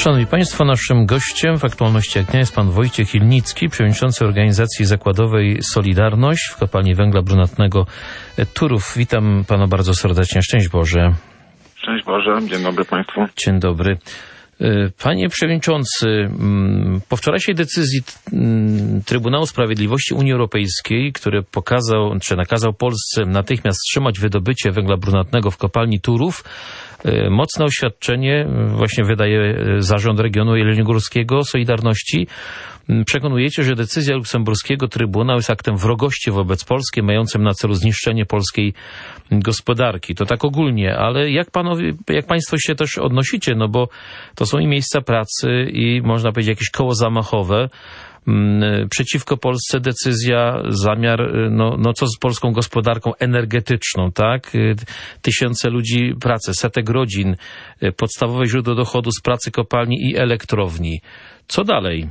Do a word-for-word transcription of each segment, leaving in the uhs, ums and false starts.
Szanowni Państwo, naszym gościem w Aktualnościach Dnia jest pan Wojciech Ilnicki, przewodniczący organizacji zakładowej Solidarność w kopalni węgla brunatnego Turów. Witam pana bardzo serdecznie. Szczęść Boże. Szczęść Boże. Dzień dobry Państwu. Dzień dobry. Panie Przewodniczący, po wczorajszej decyzji Trybunału Sprawiedliwości Unii Europejskiej, który pokazał, czy nakazał Polsce natychmiast wstrzymać wydobycie węgla brunatnego w kopalni Turów, mocne oświadczenie właśnie wydaje Zarząd Regionu Jeleniogórskiego Solidarności. Przekonujecie, że decyzja luksemburskiego Trybunału jest aktem wrogości wobec Polski, mającym na celu zniszczenie polskiej gospodarki. To tak ogólnie, ale jak panowie, jak państwo się też odnosicie, no bo to są i miejsca pracy i można powiedzieć jakieś koło zamachowe. Przeciwko Polsce decyzja, zamiar, no, no co z polską gospodarką energetyczną, tak? Tysiące ludzi pracy, setek rodzin, podstawowe źródło dochodu z pracy kopalni i elektrowni. Co dalej?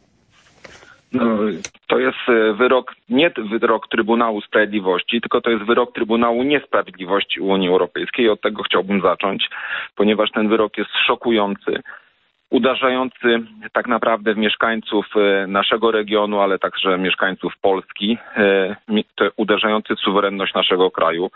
No, to jest wyrok, nie wyrok Trybunału Sprawiedliwości, tylko to jest wyrok Trybunału Niesprawiedliwości Unii Europejskiej. Od tego chciałbym zacząć, ponieważ ten wyrok jest szokujący, uderzający tak naprawdę w mieszkańców naszego regionu, ale także mieszkańców Polski, uderzający w suwerenność naszego kraju.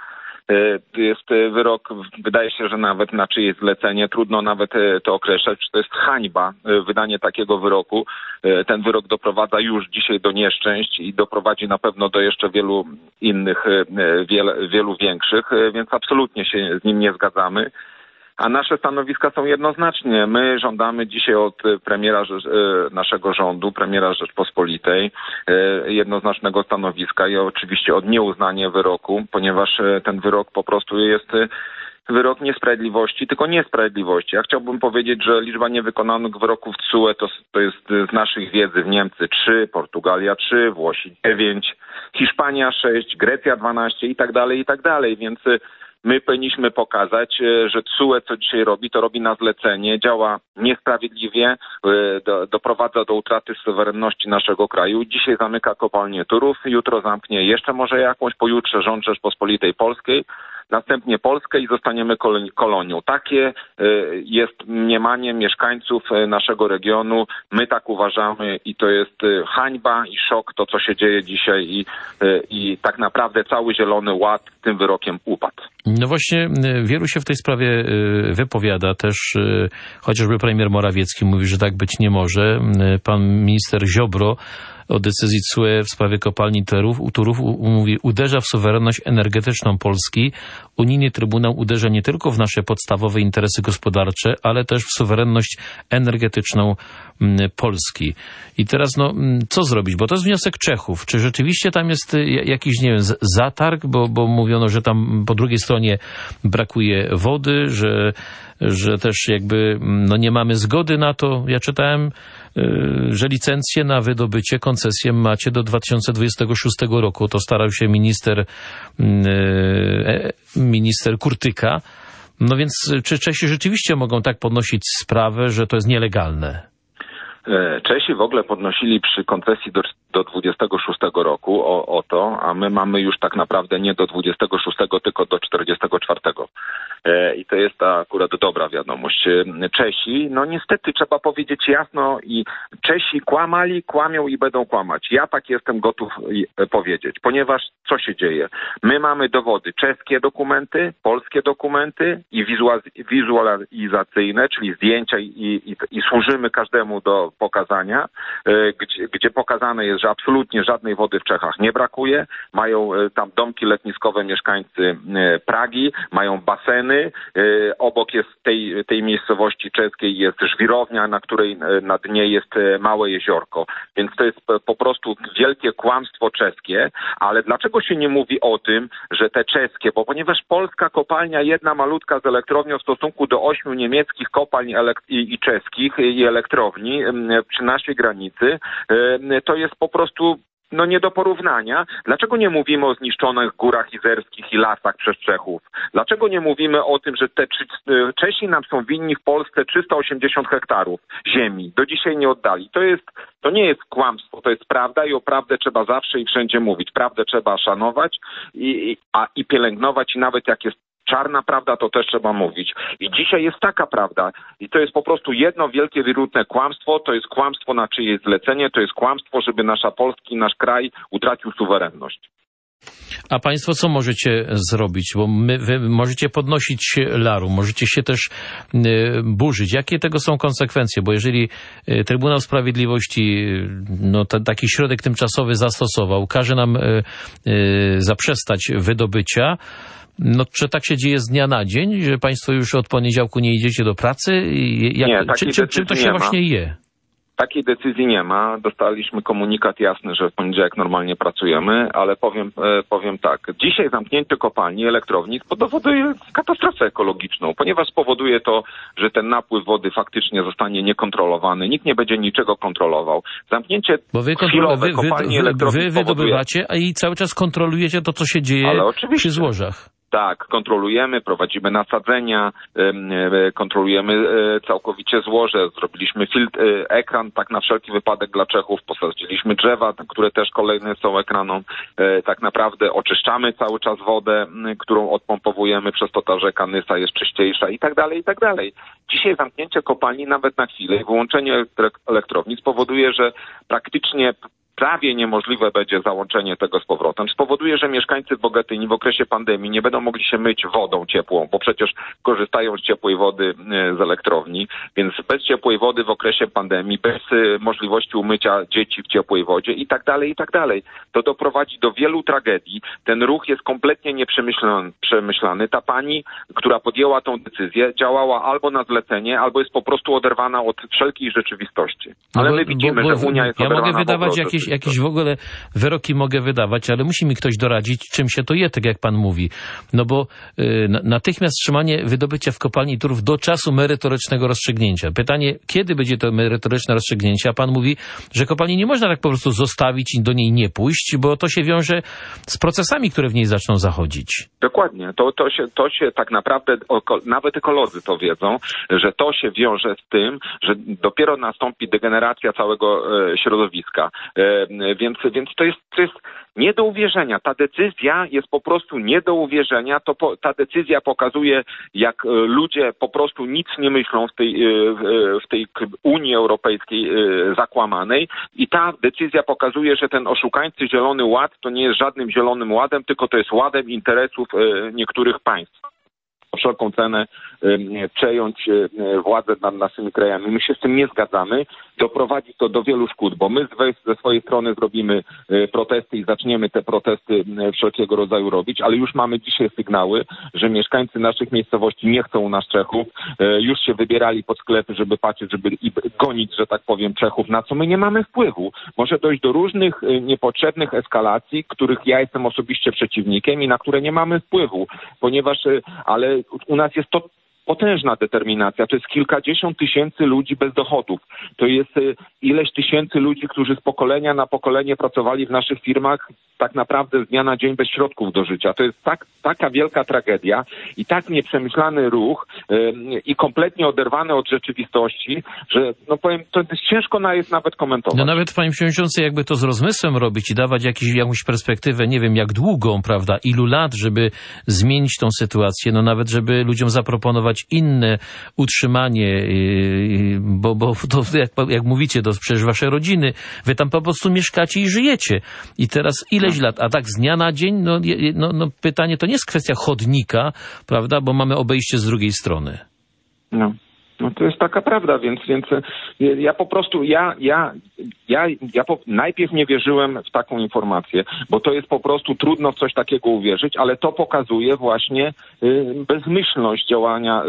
Jest wyrok, wydaje się, że nawet na czyjeś zlecenie, trudno nawet to określać, to jest hańba, wydanie takiego wyroku. Ten wyrok doprowadza już dzisiaj do nieszczęść i doprowadzi na pewno do jeszcze wielu innych, wiele, wielu większych, więc absolutnie się z nim nie zgadzamy. A nasze stanowiska są jednoznaczne. My żądamy dzisiaj od premiera naszego rządu, premiera Rzeczpospolitej, jednoznacznego stanowiska i oczywiście od nieuznania wyroku, ponieważ ten wyrok po prostu jest wyrok niesprawiedliwości, tylko niesprawiedliwości. Ja chciałbym powiedzieć, że liczba niewykonanych wyroków T S U E to, to jest z naszych wiedzy w Niemcy trzy, Portugalia trzy, Włosi dziewięć, Hiszpania sześć, Grecja dwanaście i tak dalej, i tak dalej, więc my powinniśmy pokazać, że T S U E co dzisiaj robi, to robi na zlecenie, działa niesprawiedliwie, do, doprowadza do utraty suwerenności naszego kraju. Dzisiaj zamyka kopalnię Turów, jutro zamknie jeszcze może jakąś, pojutrze rząd Rzeczpospolitej Polskiej, następnie Polskę i zostaniemy kolonią. Takie jest mniemanie mieszkańców naszego regionu. My tak uważamy i to jest hańba i szok to, co się dzieje dzisiaj i, i tak naprawdę cały Zielony Ład tym wyrokiem upadł. No właśnie, wielu się w tej sprawie wypowiada. Też chociażby premier Morawiecki mówi, że tak być nie może. Pan minister Ziobro o decyzji T S U E w sprawie kopalni Turów, Turów mówi, uderza w suwerenność energetyczną Polski. Unijny Trybunał uderza nie tylko w nasze podstawowe interesy gospodarcze, ale też w suwerenność energetyczną Polski. I teraz, no, co zrobić? Bo to jest wniosek Czechów. Czy rzeczywiście tam jest jakiś, nie wiem, zatarg? Bo, bo mówiono, że tam po drugiej stronie brakuje wody, że, że też jakby no, nie mamy zgody na to. Ja czytałem, że licencję na wydobycie, koncesję macie do dwa tysiące dwudziestego szóstego roku. To starał się minister, minister Kurtyka. No więc czy Czesi rzeczywiście mogą tak podnosić sprawę, że to jest nielegalne? Czesi w ogóle podnosili przy koncesji do, do dwudziestego szóstego roku o, o to, a my mamy już tak naprawdę nie do dwudziestego szóstego, tylko do czterdziestego czwartego. E, I to jest ta akurat dobra wiadomość. Czesi, no niestety trzeba powiedzieć jasno i Czesi kłamali, kłamią i będą kłamać. Ja tak jestem gotów powiedzieć, ponieważ co się dzieje? My mamy dowody, czeskie dokumenty, polskie dokumenty i wizualizacyjne, czyli zdjęcia i, i, i służymy każdemu do pokazania, gdzie, gdzie pokazane jest, że absolutnie żadnej wody w Czechach nie brakuje. Mają tam domki letniskowe mieszkańcy Pragi, mają baseny. Obok jest tej, tej miejscowości czeskiej jest żwirownia, na której na dnie jest małe jeziorko. Więc to jest po prostu wielkie kłamstwo czeskie. Ale dlaczego się nie mówi o tym, że te czeskie, bo ponieważ polska kopalnia, jedna malutka z elektrownią w stosunku do ośmiu niemieckich kopalń elek- i, i czeskich i elektrowni przy naszej granicy, to jest po prostu no nie do porównania. Dlaczego nie mówimy o zniszczonych górach izerskich i lasach przez Czechów? Dlaczego nie mówimy o tym, że te Czesi nam są winni w Polsce trzysta osiemdziesiąt hektarów ziemi? Do dzisiaj nie oddali. To jest, to nie jest kłamstwo, to jest prawda i o prawdę trzeba zawsze i wszędzie mówić. Prawdę trzeba szanować i, i, a, i pielęgnować i nawet jak jest czarna prawda, to też trzeba mówić. I dzisiaj jest taka prawda. I to jest po prostu jedno wielkie, wirutne kłamstwo. To jest kłamstwo na czyjeś zlecenie. To jest kłamstwo, żeby nasza Polski, nasz kraj utracił suwerenność. A państwo co możecie zrobić? Bo my, wy możecie podnosić larum, możecie się też y, burzyć. Jakie tego są konsekwencje? Bo jeżeli y, Trybunał Sprawiedliwości no, t- taki środek tymczasowy zastosował, każe nam y, y, zaprzestać wydobycia, no czy tak się dzieje z dnia na dzień, że państwo już od poniedziałku nie idziecie do pracy? Jak, nie, czy, czy, czym to się właśnie je? Takiej decyzji nie ma. Dostaliśmy komunikat jasny, że w poniedziałek normalnie pracujemy, ale powiem, powiem tak. Dzisiaj zamknięcie kopalni, elektrowni spowoduje katastrofę ekologiczną, ponieważ spowoduje to, że ten napływ wody faktycznie zostanie niekontrolowany. Nikt nie będzie niczego kontrolował. Zamknięcie Bo wy, chwilowe wy, kopalni, wy, elektrowni wy wydobywacie, a i cały czas kontrolujecie to, co się dzieje przy złożach. Tak, kontrolujemy, prowadzimy nasadzenia, kontrolujemy całkowicie złoże, zrobiliśmy filtr, ekran tak na wszelki wypadek dla Czechów, posadziliśmy drzewa, które też kolejne są ekranom. Tak naprawdę oczyszczamy cały czas wodę, którą odpompowujemy, przez to ta rzeka Nysa jest czyściejsza i tak dalej, i tak dalej. Dzisiaj zamknięcie kopalni nawet na chwilę i wyłączenie elektrowni spowoduje, że praktycznie prawie niemożliwe będzie załączenie tego z powrotem. Spowoduje, że mieszkańcy Bogatyni w okresie pandemii nie będą mogli się myć wodą ciepłą, bo przecież korzystają z ciepłej wody z elektrowni, więc bez ciepłej wody w okresie pandemii, bez możliwości umycia dzieci w ciepłej wodzie i tak dalej, i tak dalej. To doprowadzi do wielu tragedii. Ten ruch jest kompletnie nieprzemyślany. Ta pani, która podjęła tą decyzję, działała albo na zlecenie, albo jest po prostu oderwana od wszelkiej rzeczywistości. Ale no bo, my widzimy, bo, bo, że Unia jest ja oderwana. Ja mogę wydawać w jakieś, jakieś w ogóle wyroki mogę wydawać, ale musi mi ktoś doradzić, czym się to je, tak jak pan mówi. No bo y, natychmiast wstrzymanie wydobycia w kopalni Turów do czasu merytorycznego rozstrzygnięcia. Pytanie, kiedy będzie to merytoryczne rozstrzygnięcie? A pan mówi, że kopalni nie można tak po prostu zostawić i do niej nie pójść, bo to się wiąże z procesami, które w niej zaczną zachodzić. Dokładnie. To, to, się, to się tak naprawdę, nawet ekolodzy to wiedzą, że to się wiąże z tym, że dopiero nastąpi degeneracja całego e, środowiska. E, więc, więc to jest, to jest nie do uwierzenia. Ta decyzja jest po prostu nie do uwierzenia. To po, ta decyzja pokazuje, jak ludzie po prostu nic nie myślą w tej, w tej Unii Europejskiej zakłamanej i ta decyzja pokazuje, że ten oszukańczy Zielony Ład to nie jest żadnym Zielonym Ładem, tylko to jest ładem interesów niektórych państw. O wszelką cenę y, przejąć y, władzę nad naszymi krajami. My się z tym nie zgadzamy. Doprowadzi to do wielu szkód, bo my z, ze swojej strony zrobimy y, protesty i zaczniemy te protesty y, wszelkiego rodzaju robić, ale już mamy dzisiaj sygnały, że mieszkańcy naszych miejscowości nie chcą u nas Czechów. Y, już się wybierali pod sklepy, żeby patrzeć, żeby i gonić, że tak powiem, Czechów, na co my nie mamy wpływu. Może dojść do różnych y, niepotrzebnych eskalacji, których ja jestem osobiście przeciwnikiem i na które nie mamy wpływu, ponieważ, y, ale u nas jest to potężna determinacja. To jest kilkadziesiąt tysięcy ludzi bez dochodów. To jest y, ileś tysięcy ludzi, którzy z pokolenia na pokolenie pracowali w naszych firmach tak naprawdę z dnia na dzień bez środków do życia. To jest tak, taka wielka tragedia i tak nieprzemyślany ruch y, i kompletnie oderwany od rzeczywistości, że no powiem, to jest ciężko na, jest nawet komentować. No nawet, panie przewodniczący, jakby to z rozmysłem robić i dawać jakiś, jakąś perspektywę, nie wiem jak długą, prawda, ilu lat, żeby zmienić tą sytuację, no nawet żeby ludziom zaproponować inne utrzymanie, bo, bo to jak, jak mówicie, to przecież wasze rodziny, wy tam po prostu mieszkacie i żyjecie. I teraz ileś lat, a tak z dnia na dzień, no, no, no pytanie to nie jest kwestia chodnika, prawda, bo mamy obejście z drugiej strony. No. No to jest taka prawda, więc, więc ja po prostu, ja, ja, ja, ja po, najpierw nie wierzyłem w taką informację, bo to jest po prostu trudno w coś takiego uwierzyć, ale to pokazuje właśnie y, bezmyślność działania y,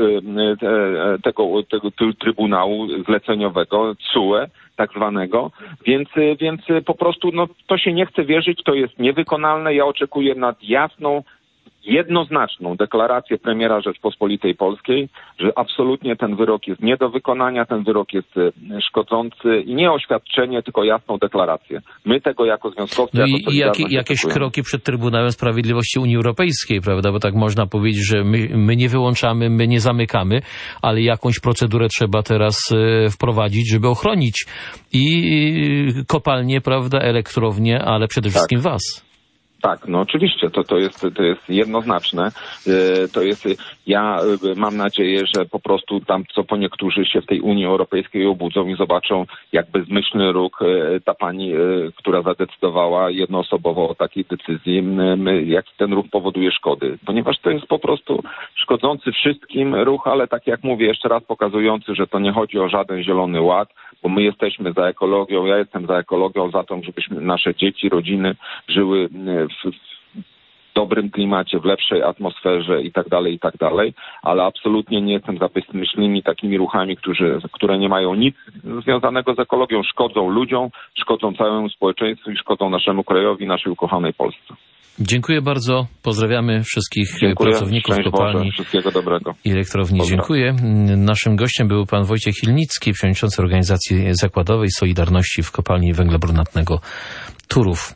y, tego, tego Trybunału Zleceniowego, C U E, tak zwanego, więc, więc po prostu no, to się nie chce wierzyć, to jest niewykonalne, ja oczekuję na jasną, jednoznaczną deklarację premiera Rzeczpospolitej Polskiej, że absolutnie ten wyrok jest nie do wykonania, ten wyrok jest szkodzący i nie oświadczenie, tylko jasną deklarację. My tego jako związkowcy... No jako i jakie, jakieś kroki przed Trybunałem Sprawiedliwości Unii Europejskiej, prawda? Bo tak można powiedzieć, że my, my nie wyłączamy, my nie zamykamy, ale jakąś procedurę trzeba teraz e, wprowadzić, żeby ochronić i kopalnie, prawda, elektrownie, ale przede wszystkim tak. was. Tak, no oczywiście, to, to, jest, to jest jednoznaczne. To jest, ja mam nadzieję, że po prostu tam co po niektórzy się w tej Unii Europejskiej obudzą i zobaczą, jak bezmyślny ruch ta pani, która zadecydowała jednoosobowo o takiej decyzji, jak ten ruch powoduje szkody. Ponieważ to jest po prostu szkodzący wszystkim ruch, ale tak jak mówię, jeszcze raz pokazujący, że to nie chodzi o żaden zielony ład, bo my jesteśmy za ekologią, ja jestem za ekologią, za to, żebyśmy nasze dzieci, rodziny żyły w dobrym klimacie, w lepszej atmosferze i tak dalej, i tak dalej, ale absolutnie nie jestem za bezmyślnymi takimi ruchami, którzy, które nie mają nic związanego z ekologią, szkodzą ludziom, szkodzą całemu społeczeństwu i szkodzą naszemu krajowi, naszej ukochanej Polsce. Dziękuję bardzo. Pozdrawiamy wszystkich Dziękuję. pracowników Szczęść kopalni Boże. Wszystkiego dobrego. i elektrowni. Pozdrawiam. Dziękuję. Naszym gościem był pan Wojciech Chilnicki, przewodniczący Organizacji Zakładowej Solidarności w Kopalni Węgla Brunatnego Turów.